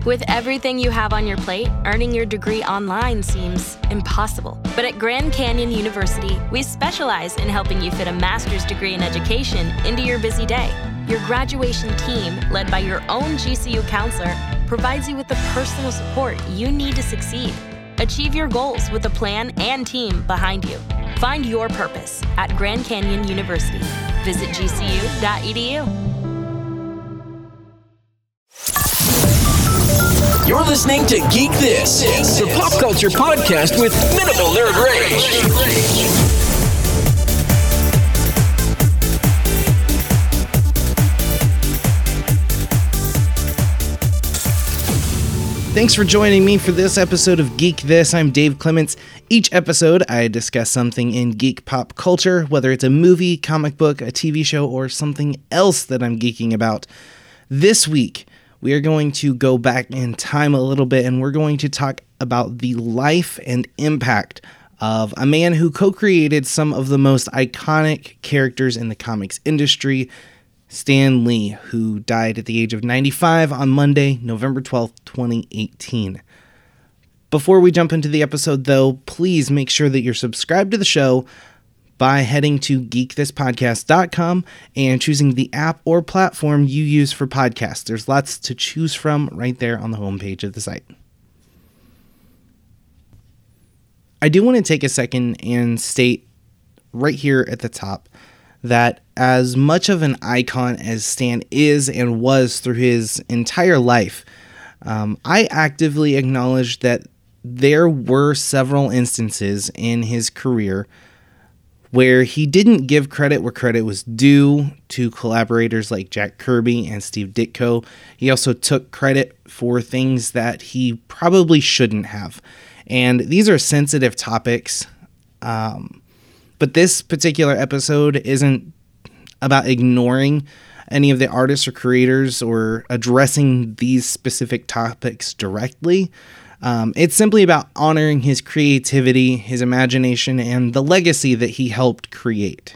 With everything you have on your plate, earning your degree online seems impossible. But at Grand Canyon University, we specialize in helping you fit a master's degree in education into your busy day. Your graduation team, led by your own GCU counselor, provides you with the personal support you need to succeed. Achieve your goals with a plan and team behind you. Find your purpose at Grand Canyon University. Visit gcu.edu. You're listening to Geek This, the pop culture podcast with minimal nerd rage. Thanks for joining me for this episode of Geek This. I'm Dave Clements. Each episode, I discuss something in geek pop culture, whether it's a movie, comic book, a TV show, or something else that I'm geeking about. This week, we are going to go back in time a little bit, and we're going to talk about the life and impact of a man who co-created some of the most iconic characters in the comics industry, Stan Lee, who died at the age of 95 on Monday, November 12th, 2018. Before we jump into the episode, though, please make sure that you're subscribed to the show by heading to geekthispodcast.com and choosing the app or platform you use for podcasts. There's lots to choose from right there on the homepage of the site. I do want to take a second and state right here at the top that as much of an icon as Stan is and was through his entire life, I actively acknowledge that there were several instances in his career where he didn't give credit where credit was due to collaborators like Jack Kirby and Steve Ditko. He also took credit for things that he probably shouldn't have. And these are sensitive topics, but this particular episode isn't about ignoring any of the artists or creators or addressing these specific topics directly. It's simply about honoring his creativity, his imagination, and the legacy that he helped create.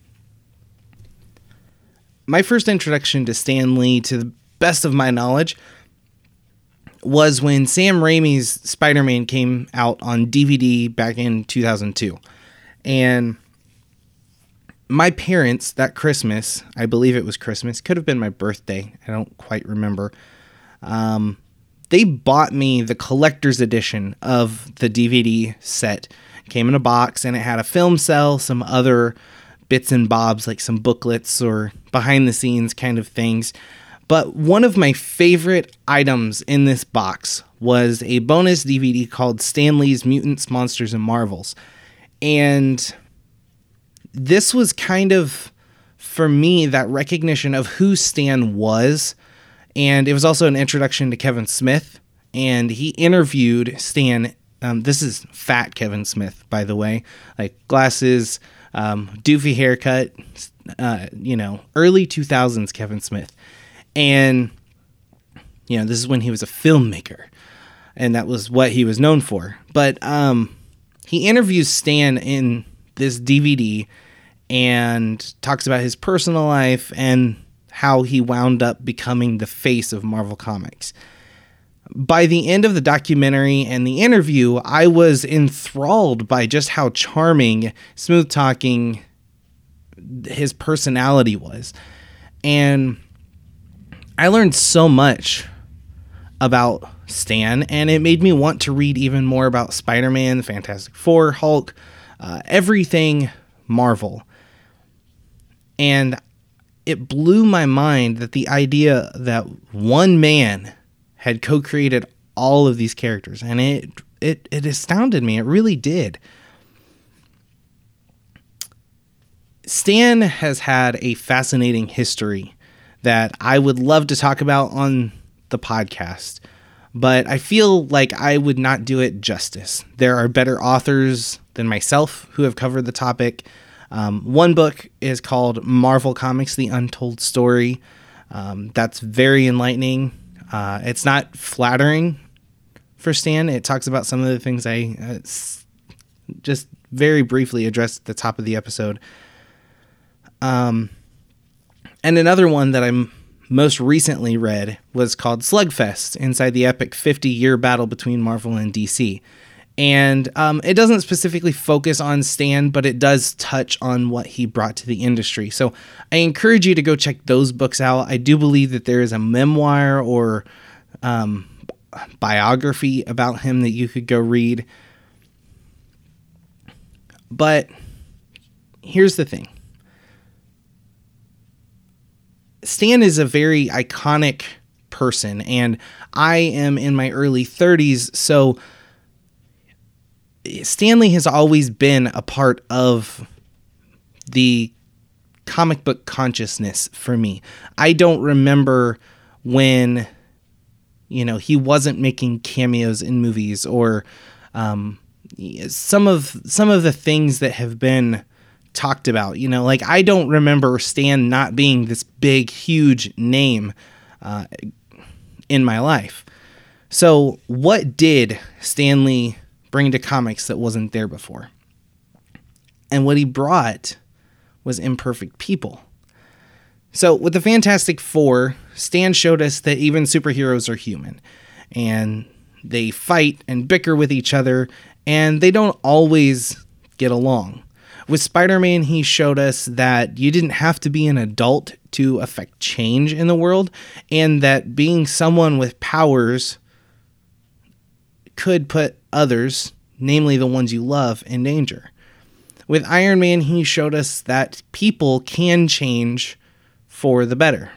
My first introduction to Stan Lee, to the best of my knowledge, was when Sam Raimi's Spider-Man came out on DVD back in 2002. And my parents, that Christmas, I believe it was Christmas, could have been my birthday, I don't quite remember, they bought me the collector's edition of the DVD set. It came in a box and it had a film cell, some other bits and bobs like some booklets or behind the scenes kind of things. But one of my favorite items in this box was a bonus DVD called Stan Lee's Mutants, Monsters, and Marvels. And this was kind of, for me, that recognition of who Stan was. And it was also an introduction to Kevin Smith, and he interviewed Stan. This is fat Kevin Smith, by the way, like glasses, doofy haircut, early 2000s Kevin Smith. And, this is when he was a filmmaker, and that was what he was known for. But he interviews Stan in this DVD and talks about his personal life and how he wound up becoming the face of Marvel Comics. By the end of the documentary and the interview, I was enthralled by just how charming, smooth-talking his personality was. And I learned so much about Stan, and it made me want to read even more about Spider-Man, the Fantastic Four, Hulk, everything Marvel. And it blew my mind that the idea that one man had co-created all of these characters, and it astounded me. It really did. Stan has had a fascinating history that I would love to talk about on the podcast, but I feel like I would not do it justice. There are better authors than myself who have covered the topic. One book is called Marvel Comics: The Untold Story. That's very enlightening. It's not flattering for Stan. It talks about some of the things I just very briefly addressed at the top of the episode. And another one that I'm most recently read was called Slugfest, inside the epic 50-year battle between Marvel and DC. And it doesn't specifically focus on Stan, but it does touch on what he brought to the industry. So I encourage you to go check those books out. I do believe that there is a memoir or biography about him that you could go read. But here's the thing. Stan is a very iconic person, and I am in my early 30s, so Stan Lee has always been a part of the comic book consciousness for me. I don't remember when, he wasn't making cameos in movies, or some of the things that have been talked about. I don't remember Stan not being this big, huge name in my life. So what did Stan Lee bring to comics that wasn't there before? And what he brought was imperfect people. So with the Fantastic Four, Stan showed us that even superheroes are human, and they fight and bicker with each other, and they don't always get along. With Spider-Man, he showed us that you didn't have to be an adult to affect change in the world, and that being someone with powers could put others, namely the ones you love, in danger. With Iron Man, he showed us that people can change for the better.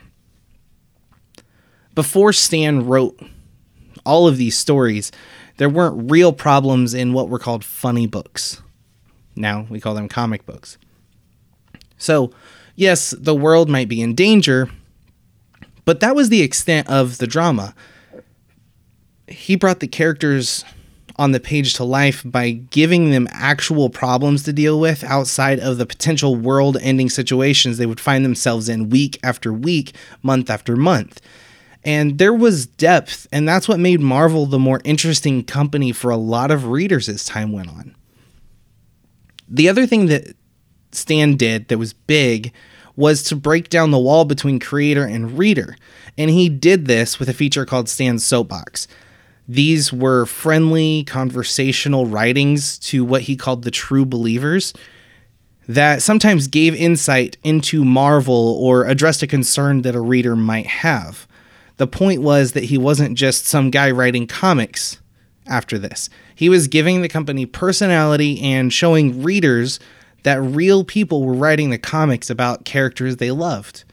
Before Stan wrote all of these stories, there weren't real problems in what were called funny books. Now we call them comic books. So, yes, the world might be in danger, but that was the extent of the drama. He brought the characters on the page to life by giving them actual problems to deal with outside of the potential world-ending situations they would find themselves in week after week, month after month. And there was depth, and that's what made Marvel the more interesting company for a lot of readers as time went on. The other thing that Stan did that was big was to break down the wall between creator and reader. And he did this with a feature called Stan's Soapbox. These were friendly, conversational writings to what he called the true believers that sometimes gave insight into Marvel or addressed a concern that a reader might have. The point was that he wasn't just some guy writing comics after this. He was giving the company personality and showing readers that real people were writing the comics about characters they loved.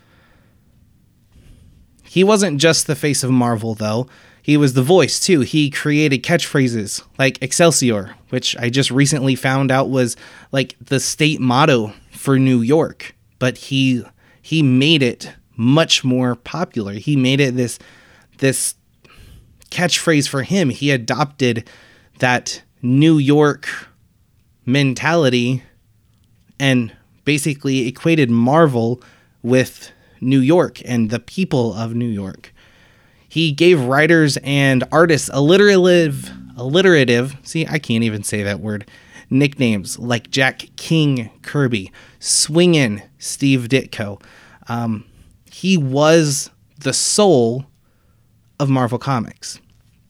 He wasn't just the face of Marvel, though. He was the voice, too. He created catchphrases like Excelsior, which I just recently found out was like the state motto for New York. But he made it much more popular. He made it this catchphrase for him. He adopted that New York mentality and basically equated Marvel with New York and the people of New York. He gave writers and artists alliterative, see, I can't even say that word, nicknames like Jack King Kirby, Swingin' Steve Ditko. He was the soul of Marvel Comics.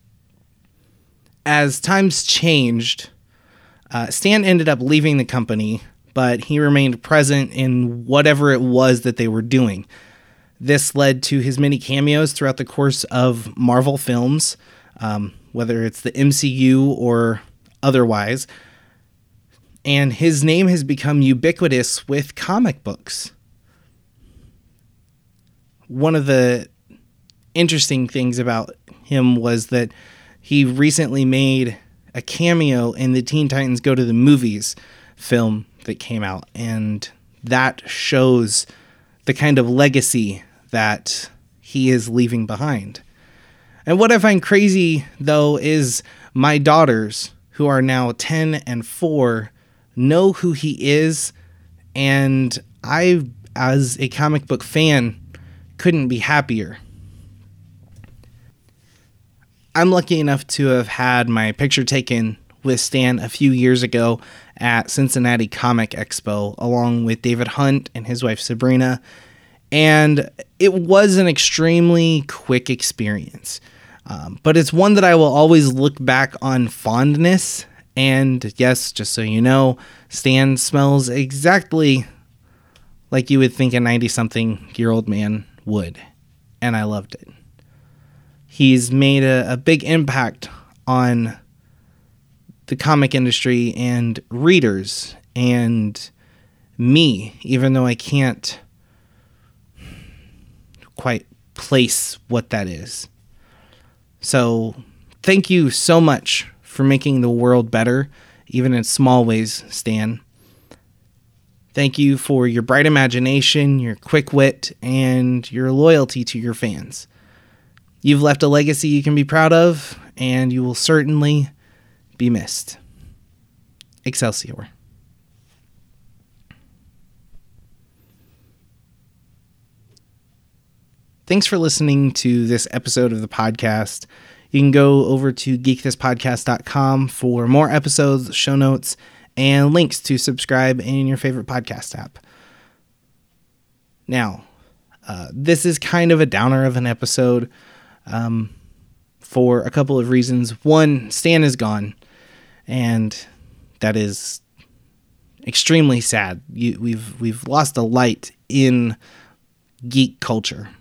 As times changed, Stan ended up leaving the company, but he remained present in whatever it was that they were doing. This led to his many cameos throughout the course of Marvel films, whether it's the MCU or otherwise. And his name has become ubiquitous with comic books. One of the interesting things about him was that he recently made a cameo in the Teen Titans Go to the Movies film that came out, and that shows the kind of legacy that he is leaving behind. And what I find crazy, though, is my daughters, who are now 10 and 4, know who he is, and I, as a comic book fan, couldn't be happier. I'm lucky enough to have had my picture taken with Stan a few years ago at Cincinnati Comic Expo, along with David Hunt and his wife Sabrina. And it was an extremely quick experience. But it's one that I will always look back on fondness. And yes, just so you know, Stan smells exactly like you would think a 90-something-year-old man would. And I loved it. He's made a big impact on the comic industry and readers and me, even though I can't quite place what that is. So thank you so much for making the world better, even in small ways, Stan. Thank you for your bright imagination, your quick wit, and your loyalty to your fans. You've left a legacy you can be proud of, and you will certainly be missed. Excelsior. Thanks for listening to this episode of the podcast. You can go over to geekthispodcast.com for more episodes, show notes, and links to subscribe in your favorite podcast app. Now, this is kind of a downer of an episode for a couple of reasons. One, Stan is gone, and that is extremely sad. We've lost a light in geek culture.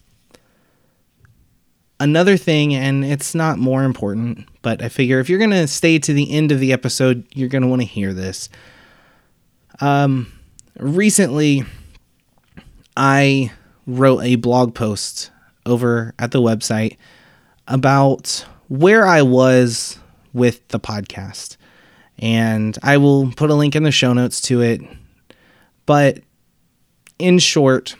Another thing, and it's not more important, but I figure if you're going to stay to the end of the episode, you're going to want to hear this. Recently, I wrote a blog post over at the website about where I was with the podcast. And I will put a link in the show notes to it. But in short,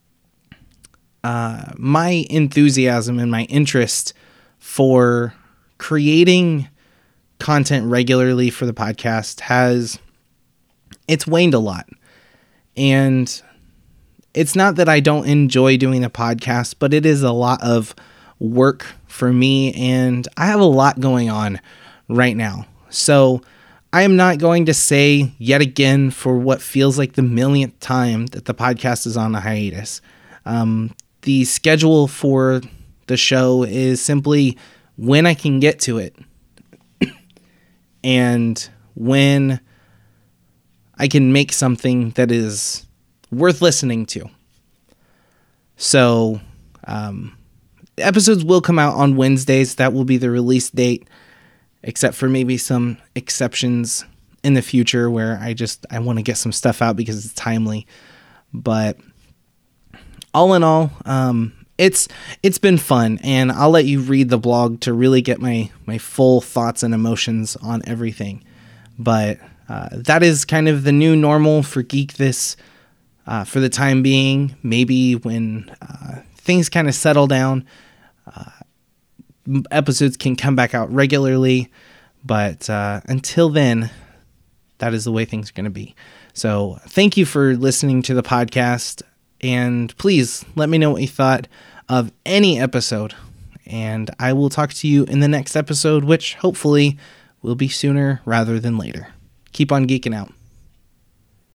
my enthusiasm and my interest for creating content regularly for the podcast it's waned a lot. And it's not that I don't enjoy doing the podcast, but it is a lot of work for me, and I have a lot going on right now. So I am not going to say yet again for what feels like the millionth time that the podcast is on a hiatus. The schedule for the show is simply when I can get to it and when I can make something that is worth listening to. So, episodes will come out on Wednesdays. That will be the release date, except for maybe some exceptions in the future where I want to get some stuff out because it's timely. But all in all, it's been fun, and I'll let you read the blog to really get my full thoughts and emotions on everything. But that is kind of the new normal for Geek This for the time being. Maybe when things kind of settle down, episodes can come back out regularly. But until then, that is the way things are going to be. So thank you for listening to the podcast. And please let me know what you thought of any episode. And I will talk to you in the next episode, which hopefully will be sooner rather than later. Keep on geeking out.